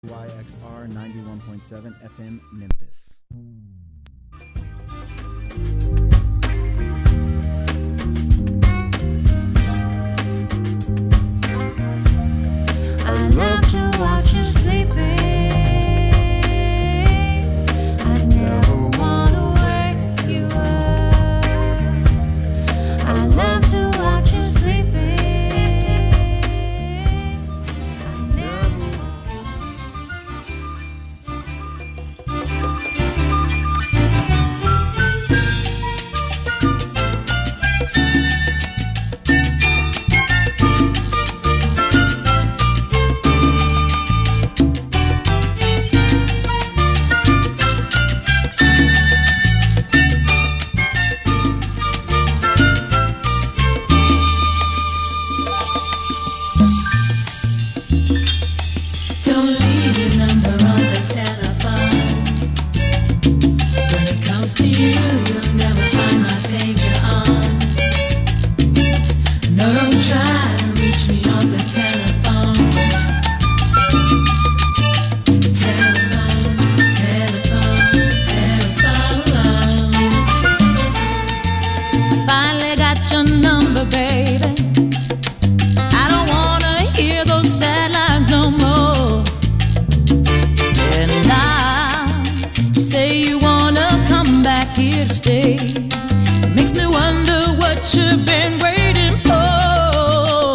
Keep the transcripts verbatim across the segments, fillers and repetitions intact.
Y X R ninety-one point seven F M Memphis. I love to watch you sleeping. I never wanna wake you up. I love to watch you sleeping. I never Don't leave your number on the telephone. When it comes to you, you'll never find my pager on. No, don't try to reach me on the telephone. Telephone, telephone, telephone. Finally got your number, baby. I don't wanna hear those sad lines no more. And now you say you wanna come back here to stay. It makes me wonder what you've been waiting for.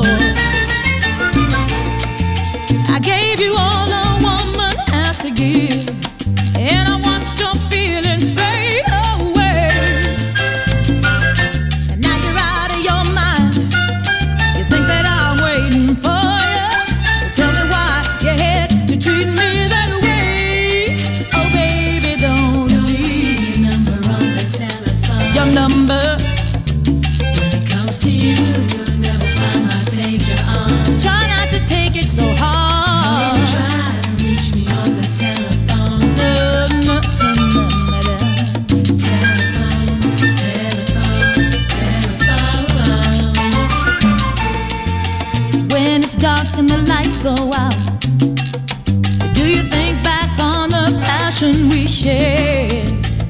I gave you all a woman has to give, and I watched your feelings fade away. And now you're out of your mind. You think that I'm waiting for you? Well, tell me why you had to treat me that way. Oh, baby, don't leave your number on the telephone. Your number. When it comes to you, you'll never find my pager on. Try not to take it so hard. Don't try to reach me on the telephone. No, no, no, no, no. Telephone, telephone, telephone. When it's dark and the lights go out, do you think back on the passion we shared?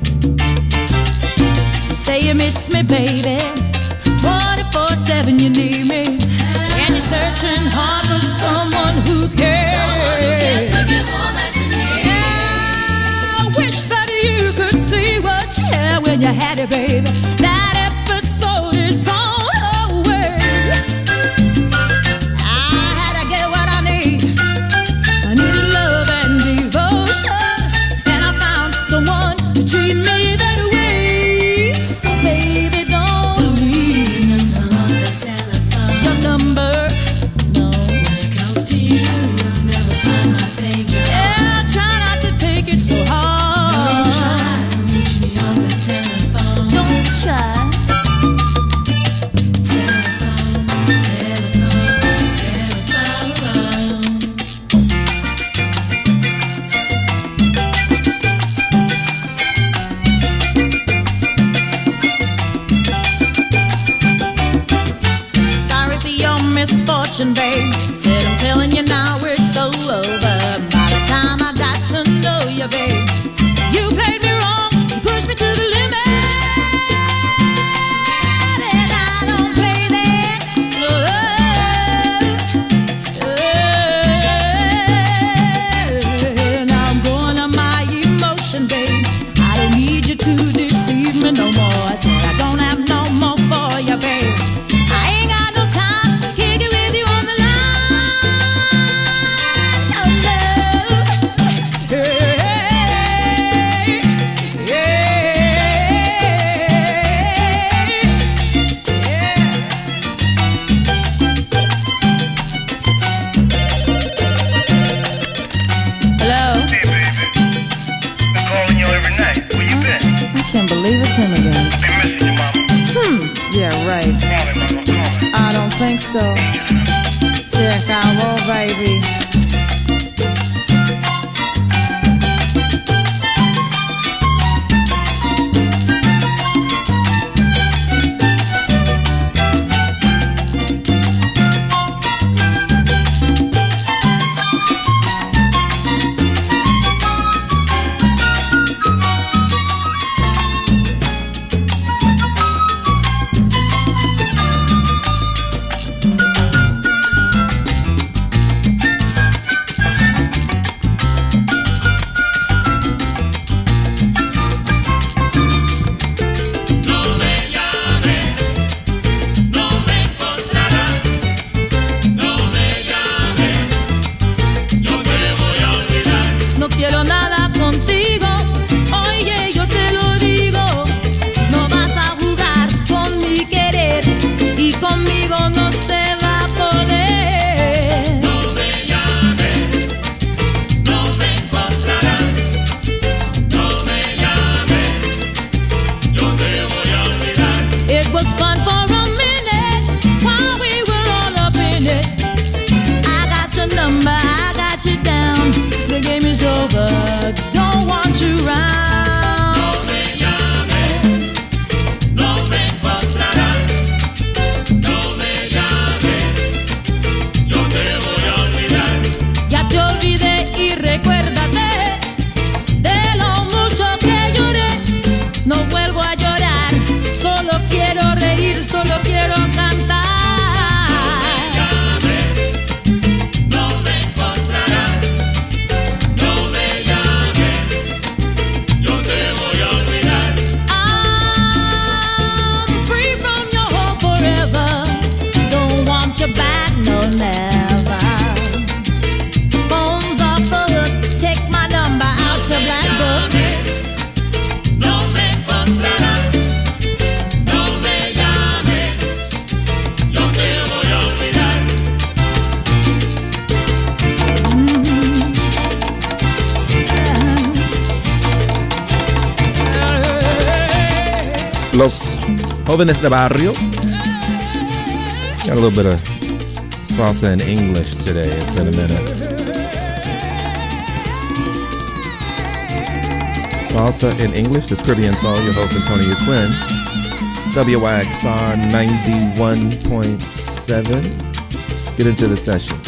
Say you miss me, baby. twenty-four seven you need me, and you're searching hard for someone who cares. Someone who cares to give all that you need. I wish that you could see what you had when you had it, baby. That episode is gone away. I had to get what I need. I needed love and devotion, and I found someone to treat me that way. So baby, don't, don't leave your number on the telephone. Your number, no. When it comes to you, you'll never find my pager. Yeah, try not to take it so hard. Don't try to reach me on the telephone. Don't try. Telephone, telephone, telephone. Sorry for your misfortune, babe. Said I'm telling you now it's all over. By the time I got to know you, babe, you played me wrong. You pushed me to the limit, and I don't play that. And I'm going on my emotion, babe. I don't need you to deceive me no more. I said I don't have no more for you, babe. I ain't got no time to kick it with you on the line. No, no. Hey, yeah, hello? Hey, baby. Been calling you every night. Where you been? I can't believe it's him again. Been missing you, mama. Hmm, yeah, right. Call me, mama. Call me. I don't think so. Sick, I will, baby. Los Jóvenes de Barrio. Got a little bit of salsa in English today. It's been a minute. Salsa in English, this Caribbean song. Your host, Antonio Quinn. It's W Y X R ninety-one point seven. Let's get into the session.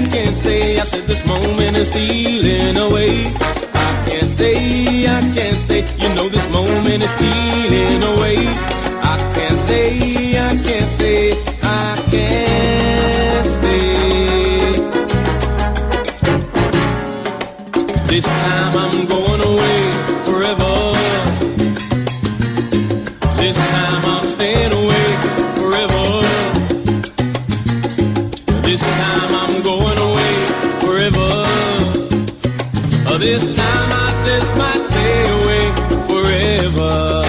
This moment is stealing away. I can't stay, I can't stay. say, you know this moment is stealing away. I can't stay, I can't stay, I can't stay. This time I'm going away forever. This time I'm staying away forever. This time I'm going away forever. This time I just might stay away forever.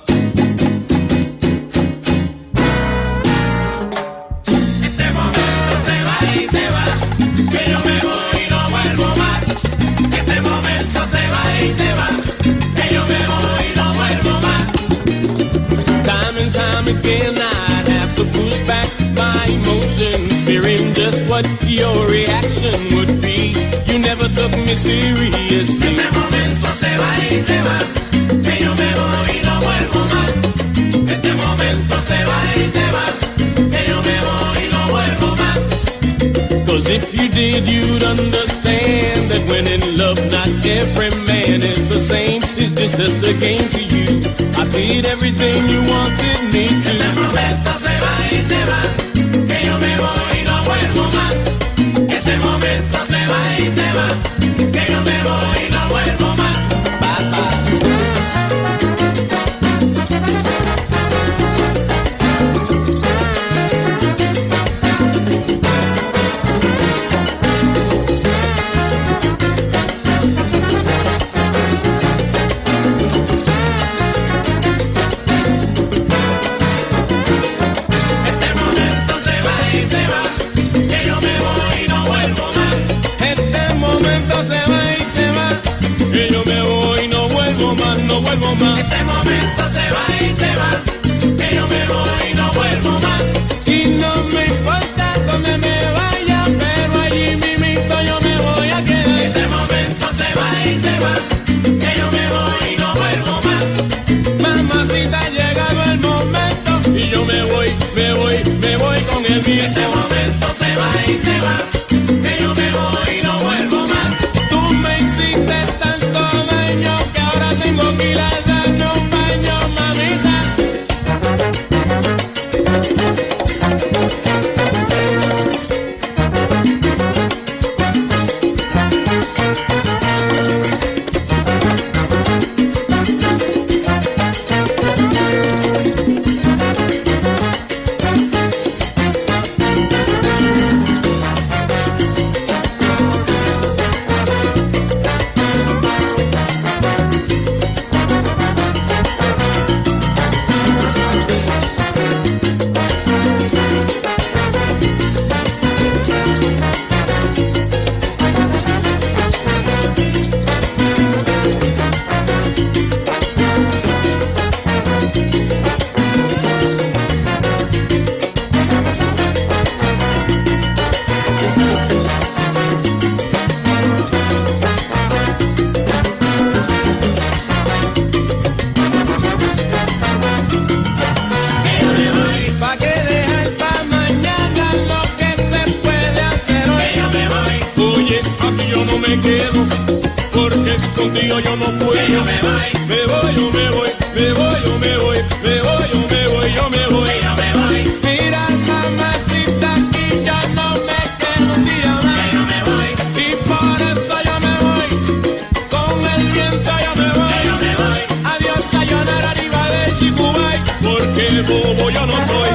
Este momento se va y se va, que yo me voy y no vuelvo más. Este momento se va y se va, que yo me voy y no vuelvo más. Time and time again I'd have to push back my emotions, fearing just what your reaction would be. You never took me seriously. Este momento se va y se va, que yo me voy y no vuelvo más. Este momento se va y se va, que yo me voy y no vuelvo más. Cause if you did, you'd understand that when in love, not every man is the same. It's just just a game to you. I did everything you wanted me to. Este momento se va y se va, que yo me voy y no vuelvo más. Este momento se va y se va, que yo me voy y no vuelvo más. Bye bye. Este momento se va y se va, que yo me voy y no vuelvo más. Este momento se va y se va, que yo me voy y no vuelvo más, no vuelvo más. Este momento se va y se va, que yo me voy y no vuelvo más. Y no me importa dónde me vaya, pero allí mismito yo me voy a quedar. Este momento se va y se va, que yo me voy y no vuelvo más. Mamacita, ha llegado el momento y yo me voy, me voy, me voy con el Este viento. momento se va y se va, que yo me voy y no vuelvo más. Tú me hiciste tanto daño que ahora tengo que ir a darme un baño, mamita. Pa' que dejar pa' mañana lo que se puede hacer hoy. Que yo me voy, Oye, aquí yo no me quedo, porque contigo yo no puedo. que yo me voy, Me voy, yo me voy, me voy, yo me voy, me voy, yo me voy, yo me voy. que yo me voy, Mira, mamacita, aquí ya no me quedo un día que más. yo me voy, Y por eso yo me voy, con el viento yo me voy. que yo me voy. Adiós, sayonara, arriba de Chicubay, porque bobo yo no soy.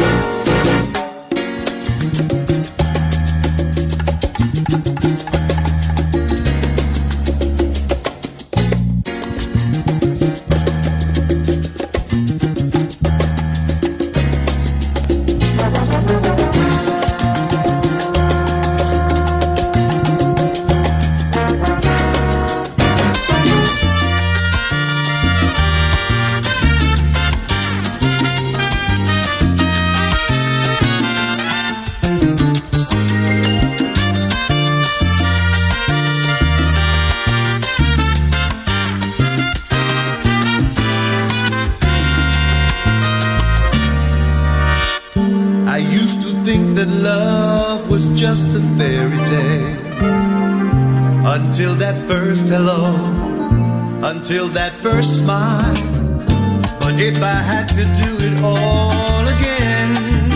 that love was just a fairy tale until that first hello until that first smile. But if I had to do it all again,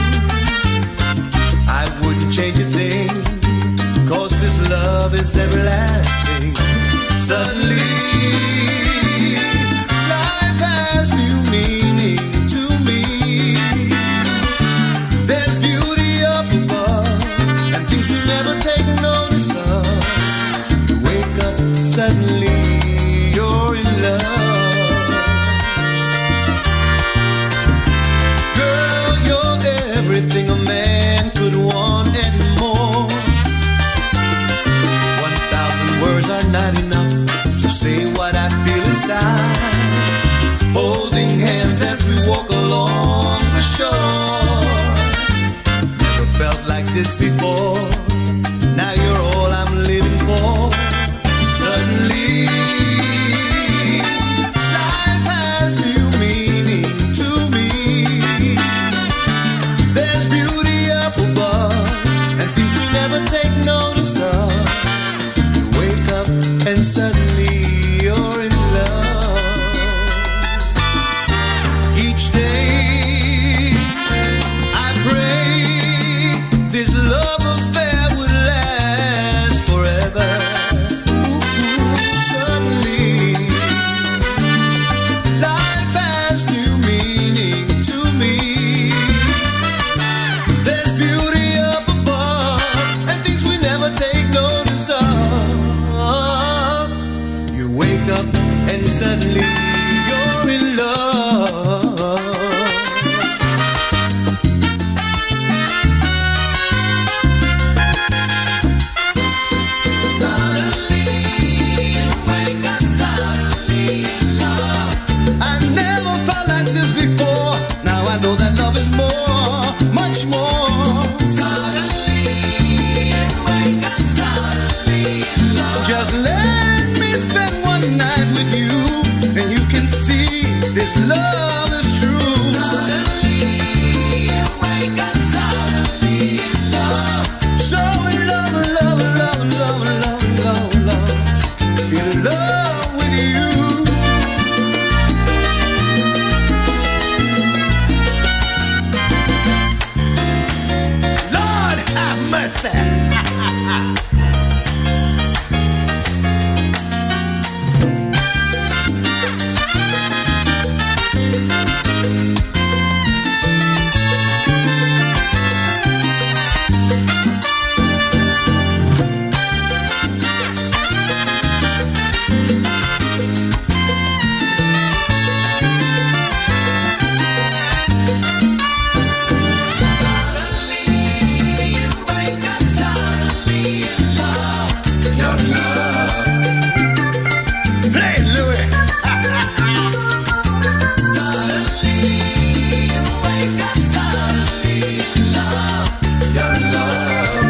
I wouldn't change a thing, 'cause this love is everlasting. Suddenly, life has new meaning to me. There's beauty up above and things we never take notice of. You wake up suddenly, you're in love. Girl, you're everything a man could want and more. One thousand words are not enough to say what I feel inside. Holding hands as we walk along the shore. Never felt like this before. Now you're all I'm living for. Suddenly, life has new meaning to me. There's beauty up above and things we never take notice of. You wake up and suddenly you're in love. Each day I pray this love affair would last forever. Ooh, suddenly life has new meaning to me. There's beauty up above and things we never take notice of. You wake up and suddenly you're in love. Suddenly you wake up, suddenly in love. I never felt like this before. Now I know that love is more, much more. Suddenly you wake up, suddenly in love. Just let me spend one night with you, and you can see this love is true. Suddenly you wake up, suddenly in love. So in love, love, love, love, love, love, love. In love with you. Lord have mercy. Play Louis. Suddenly you wake up, suddenly in love. Your love.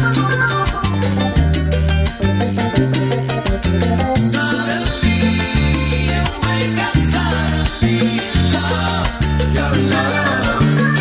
Suddenly you wake up, suddenly in love. Your love.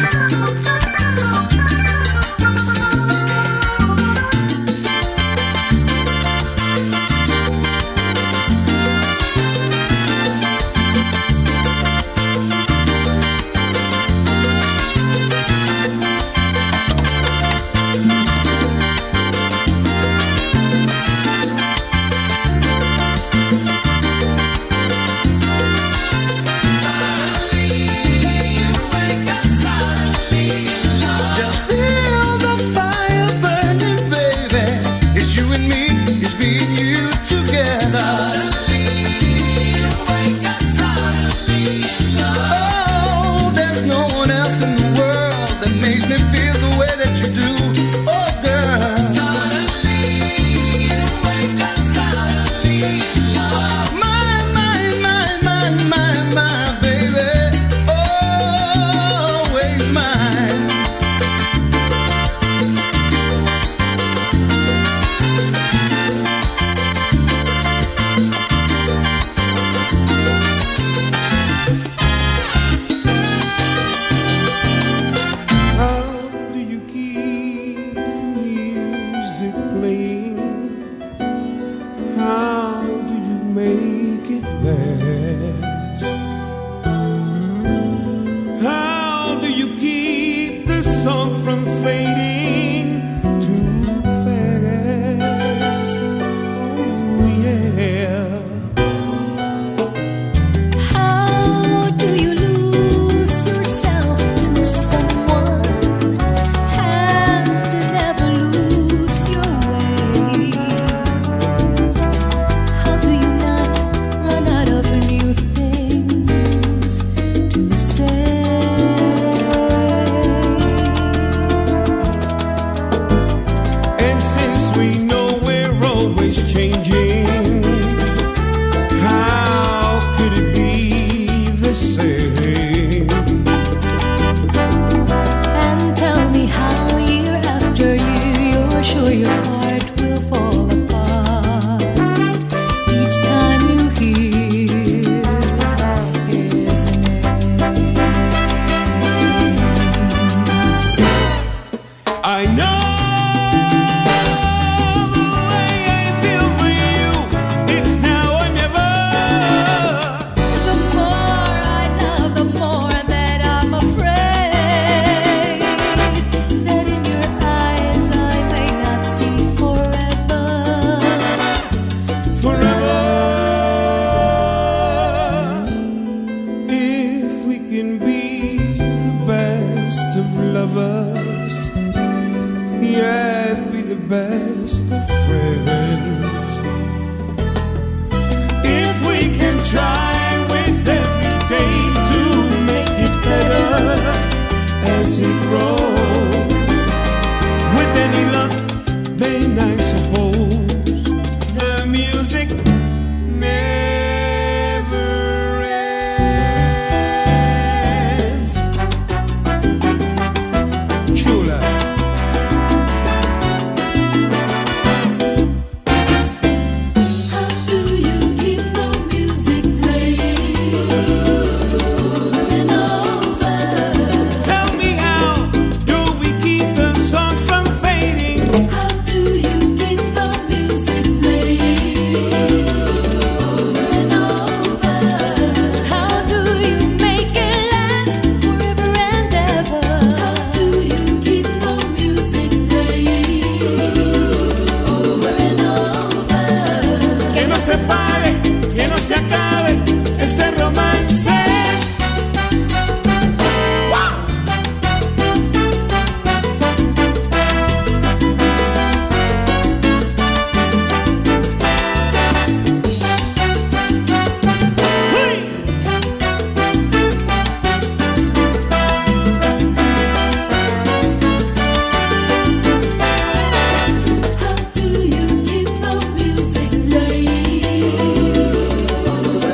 Just feel the fire burning, baby. It's you and me, it's me and you together. Suddenly you wake up, suddenly in love. Oh, there's no one else in the world that makes me feel the way that you do. Oh, girl. Suddenly you wake up, suddenly in love. My, my, my, my, my, my, baby. Always mine. How do you keep the music playing? How do you make it last? How do you keep the song from fading too fast? Oh, yeah. How do you lose yourself to someone and never lose your way? How do you not run out of new things to say? And since we know we're always changing, how could it be the same? And tell me how year after year you're sure your heart will fall apart each time you hear his name. I know the way I feel for you. It's now or never. The more I love, the more that I'm afraid that in your eyes I may not see forever. Forever. If we can be the best of lovers, yet be the best of friends. If we can try with every day to make it better as it grows, with any luck, then I suppose the music never ends. True love. How do you keep the music playing over and over? Tell me, how do we keep the song from fading? How do you keep the music playing over and over? How do you make it last forever and ever? How do you keep the music playing over and over? Que no se pare, que no se acabe este romance. ¡Wow! ¡Uy! How do you keep the music playing over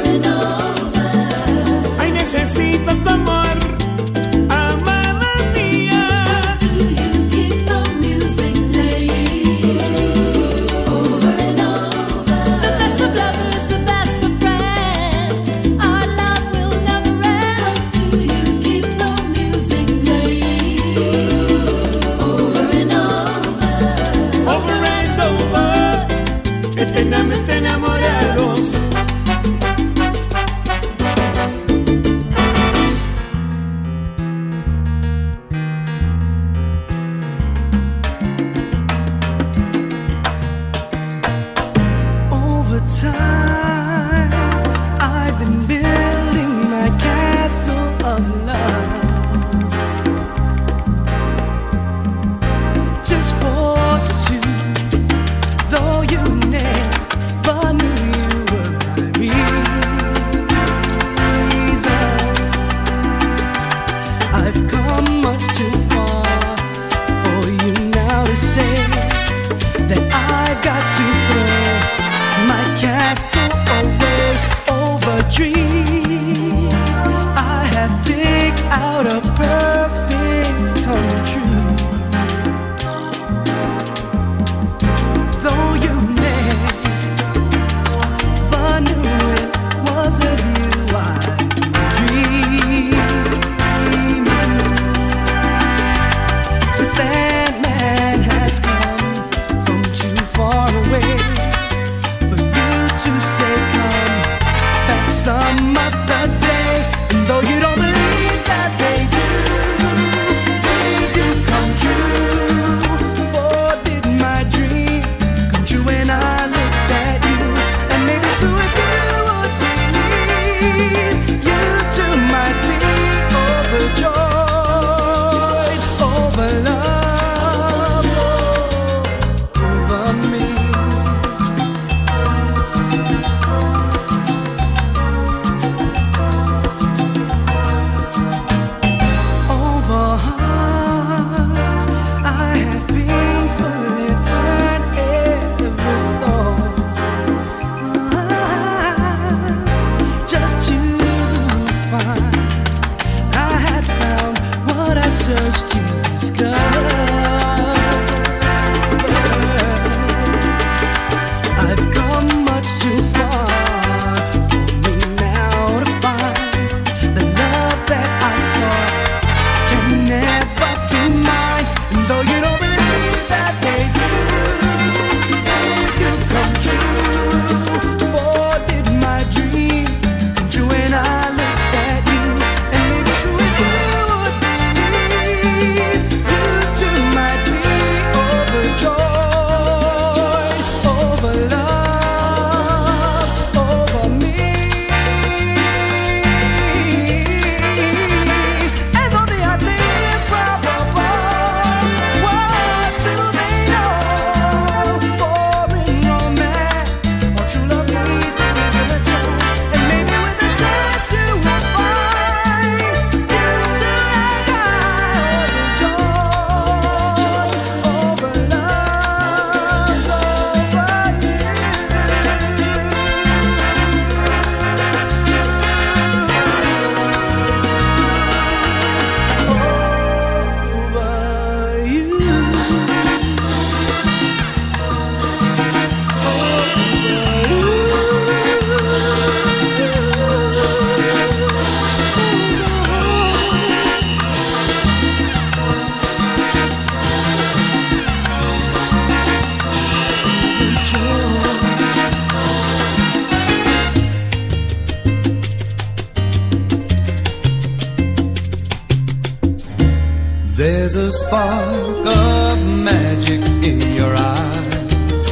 There's a spark of magic in your eyes.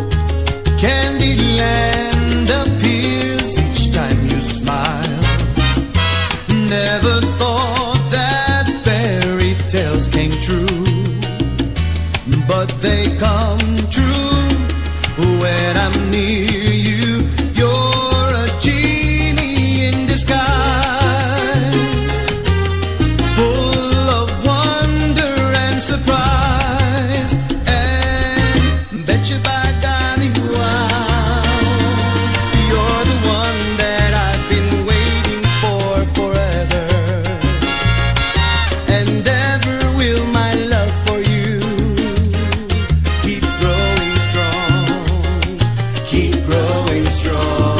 Candyland appears each time you smile. Never thought that fairy tales came true, but they come true when I'm near you. You're a genie in disguise, full of wonder and surprise. And bet you by golly, wow, you're the one that I've been waiting for forever. And ever will my love for you keep growing strong, keep growing strong.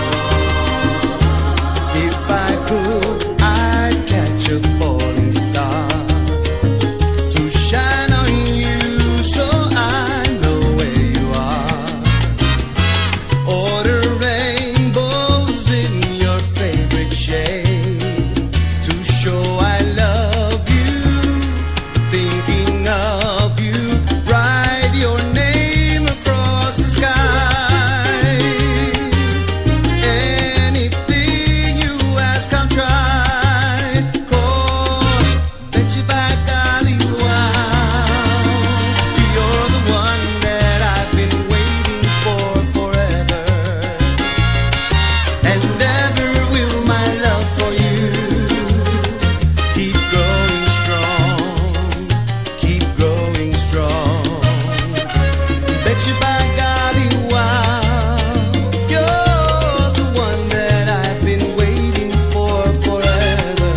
If I could, I'd catch a falling star to shine on you so I know where you are. Order rainbows in your favorite shade to show I love you, thinking of you. Write your name across the sky. Anything you ask, I'll try. Cause bet you by golly, wow, you're the one that I've been waiting for forever. And ever will my love for you keep growing strong, keep growing strong. Bet you by golly, wow, you're the one that I've been waiting for forever.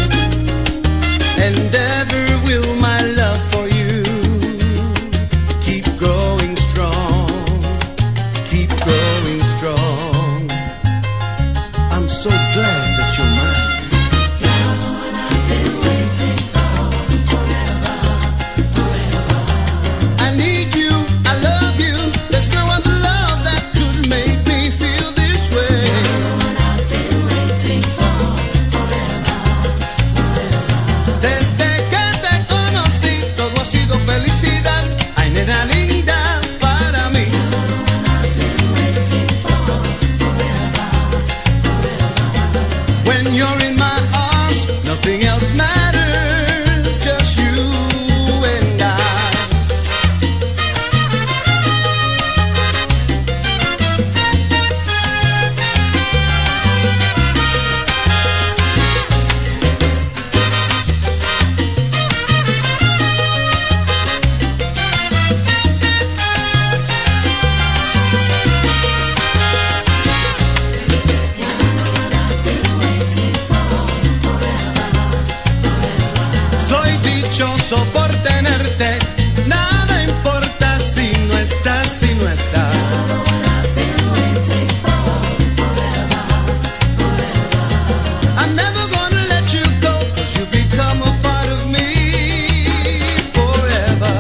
And ever will my love for you keep growing strong, keep growing strong. I'm so glad that you're mine. I need you, I love you. There's no other love that could make me feel this way. Desde que te conocí, todo ha sido felicidad. Ay, nena linda, para mí. When you're in my arms, nothing else matters, just you and I. Soy dichoso por tenerte, nada importa si no estás, si no estás. I'm never gonna let you go, cause you become a part of me forever.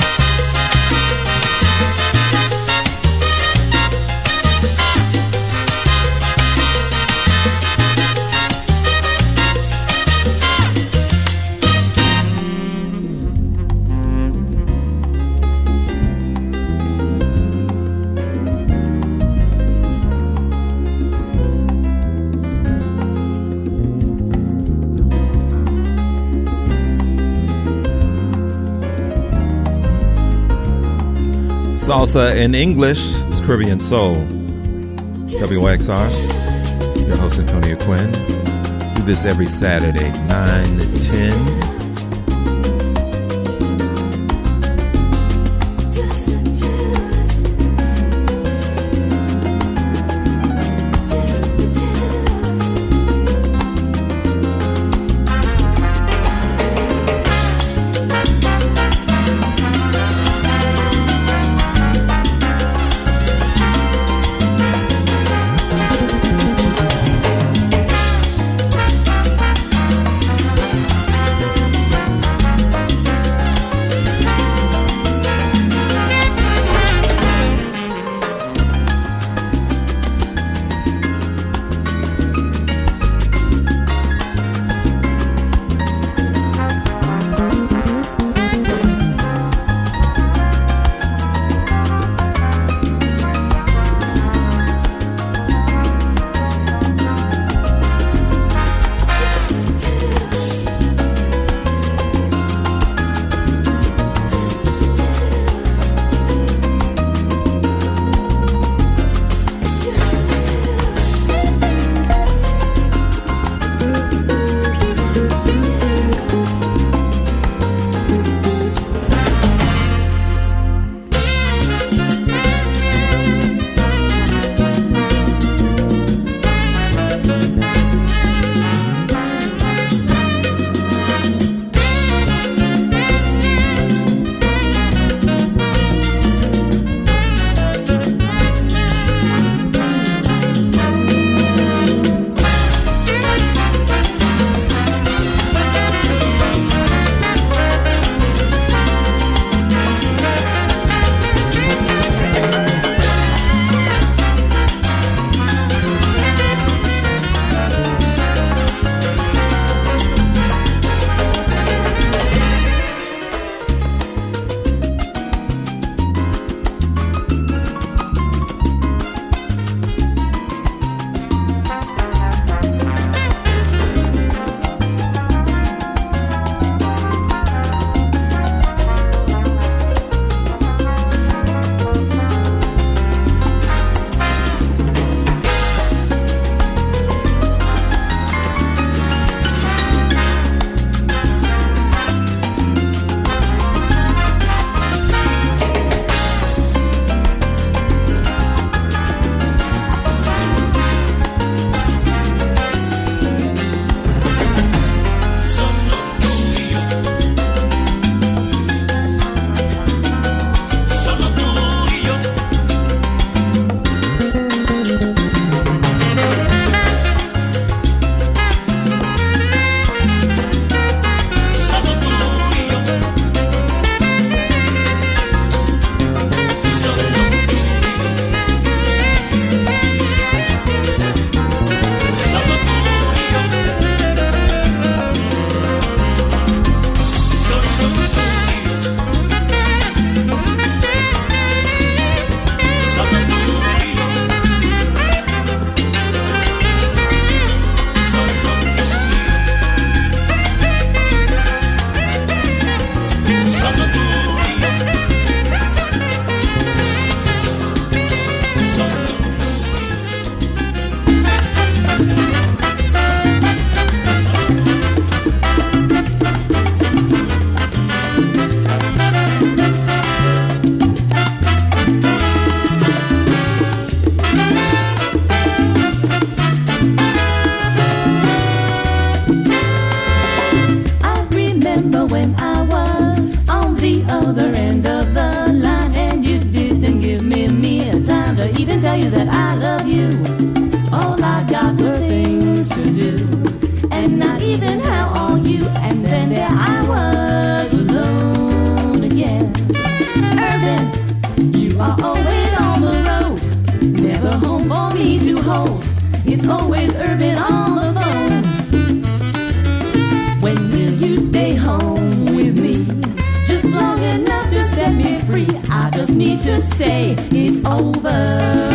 Salsa in English is Caribbean Soul. W X R, your host Antonio Quinn. Do this every Saturday, nine to ten. home for me to hold. It's always Urban on the phone. When will you stay home with me? Just long enough to set me free. I just need to say it's over.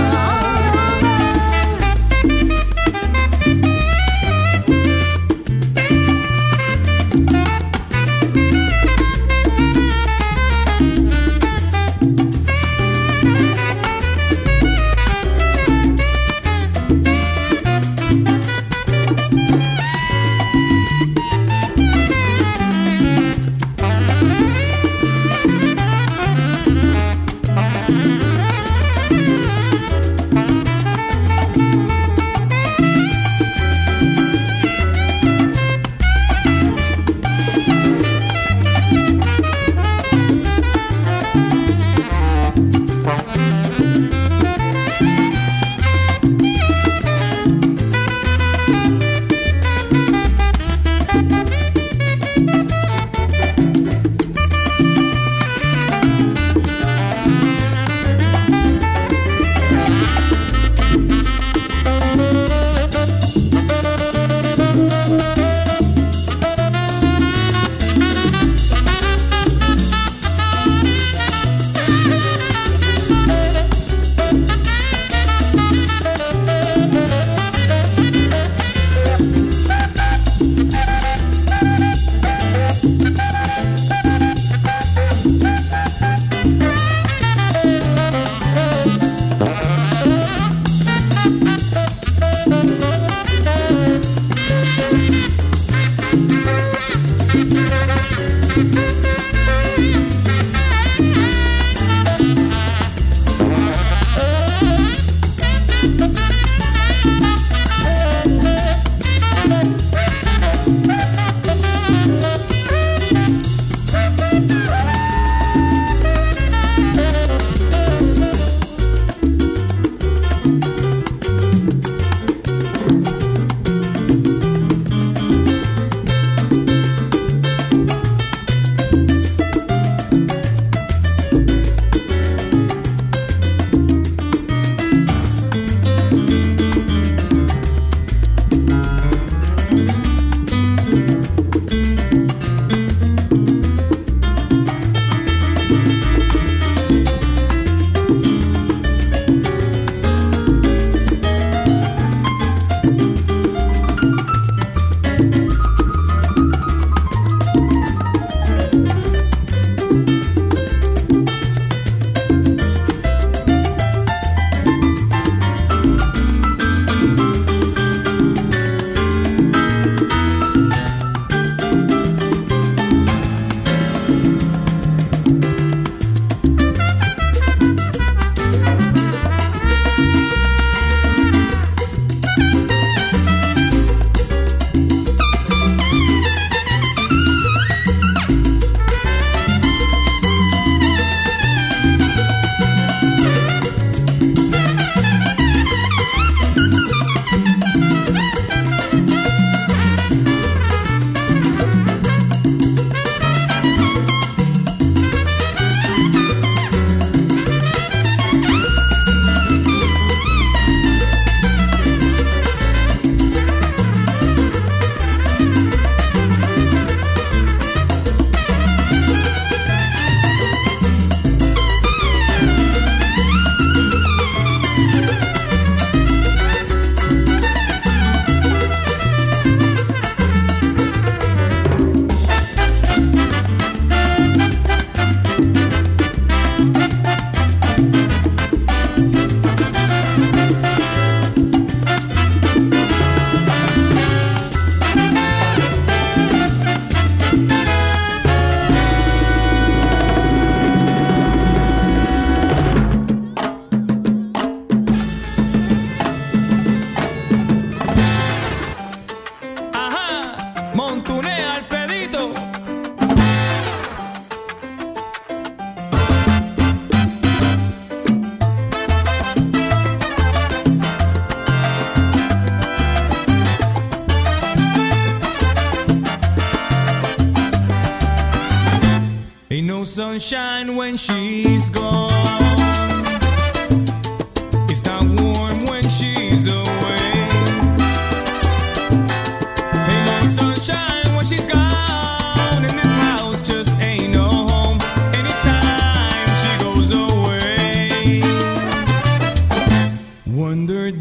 sunshine when she's gone. It's not warm when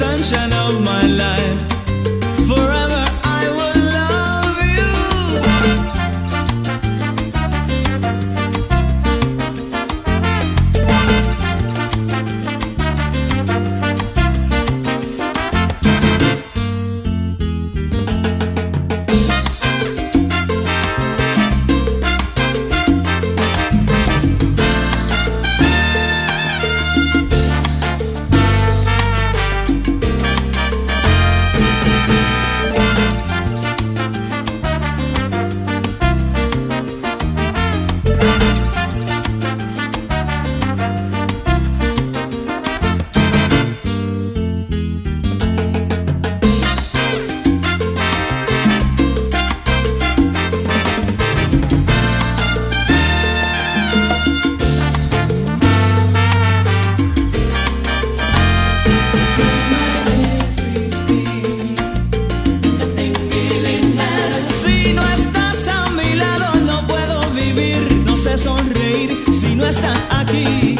sunshine of my life. Forever I will love you. Si no estás a mi lado no puedo vivir, no sé sonreír si no estás aquí.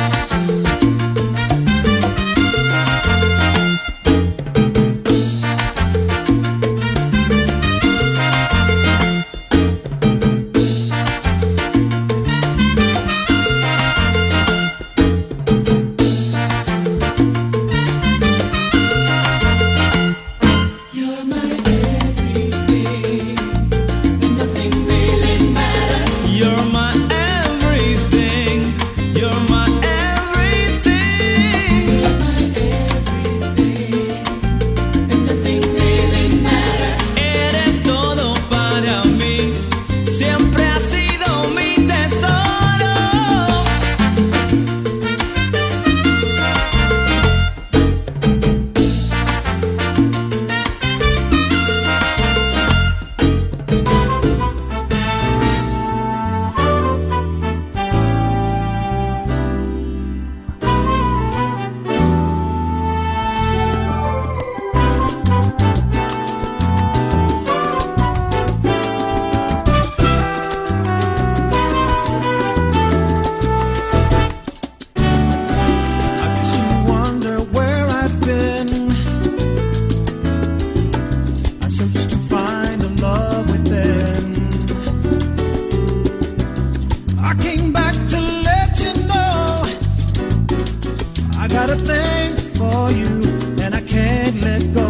You're my everything, and nothing really matters. You're my everything. You're my everything. You're my everything, and nothing really matters. Eres todo para mí. Siempre has sido mi tesoro. I guess you wonder where I've been. I searched to find a love within. I came back to let you know I got a thing for you and I can't let go.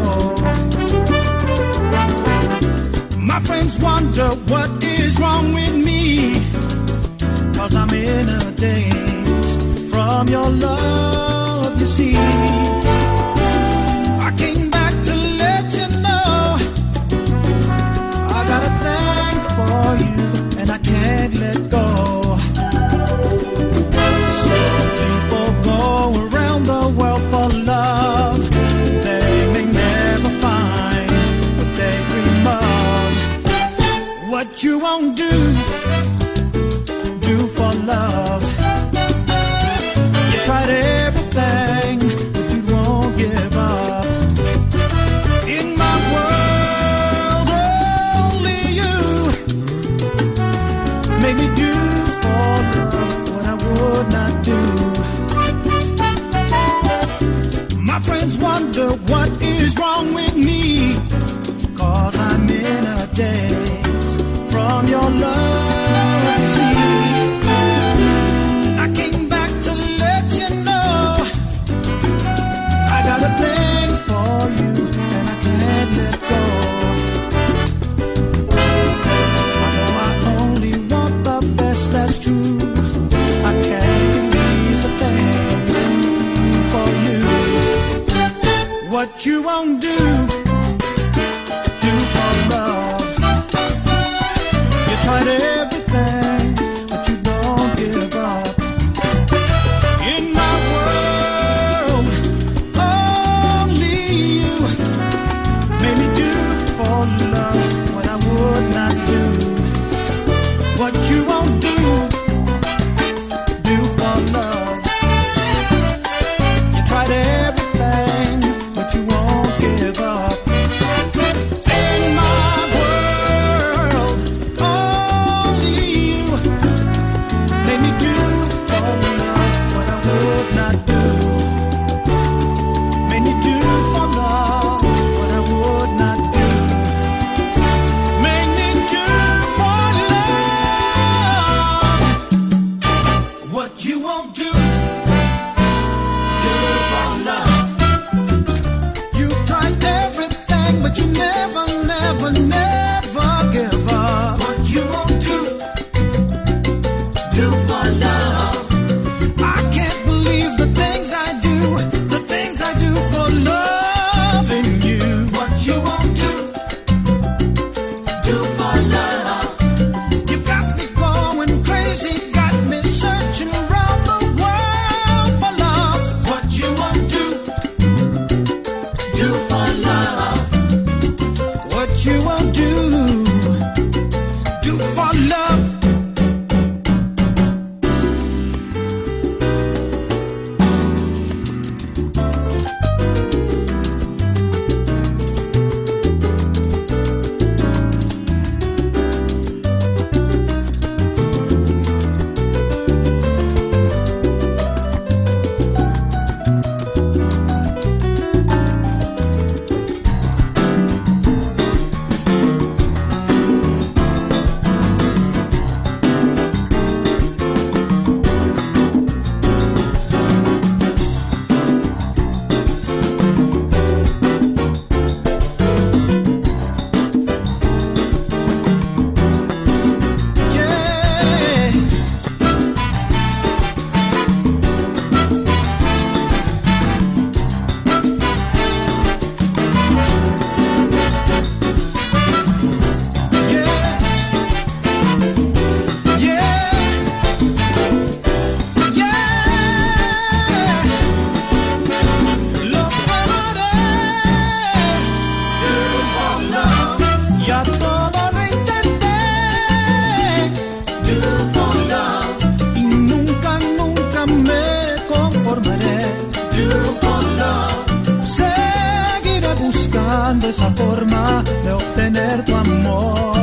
My friends wonder what is wrong with me, 'cause I'm in a daze from your love, you see. I came back to let you know I got a thing for you and I can't let go. Some people go around the world for love. They may never find what they dream of. What you won't do, do for love. You tried everything, but you won't give up. In my world, only you make me do for love what I would not do. My friends wonder what is wrong with me, 'cause I'm in a daze from your love, you see. I came back to let you know I got a thing for you and I can't let go. I know I only want the best, that's true. I can't believe the things for you. What you won't do, do for love. You tried everything, but you don't give up. In my world, only you made me do for love what I would not do. What you won't do, do for love. You tried everything, but you won't give up. In my world, buscando esa forma de obtener tu amor.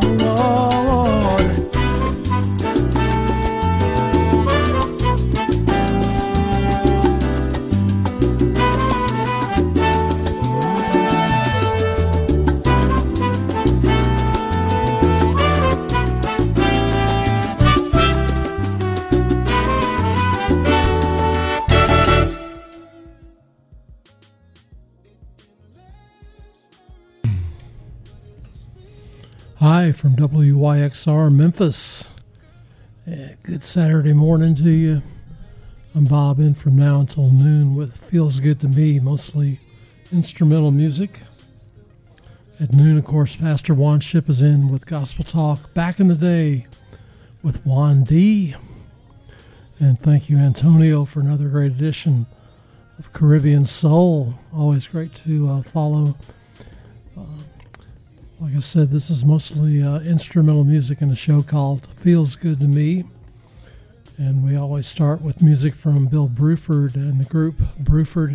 Hi from W Y X R Memphis. Yeah, good Saturday morning to you. I'm Bob, in from now until noon with Feels Good to Me, mostly instrumental music. At noon, of course, Pastor Juan Ship is in with Gospel Talk back in the day with Juan D. And thank you, Antonio, for another great edition of Caribbean Soul. Always great to uh, follow. Uh, like I said, this is mostly uh, instrumental music in a show called Feels Good to Me. And we always start with music from Bill Bruford and the group Bruford.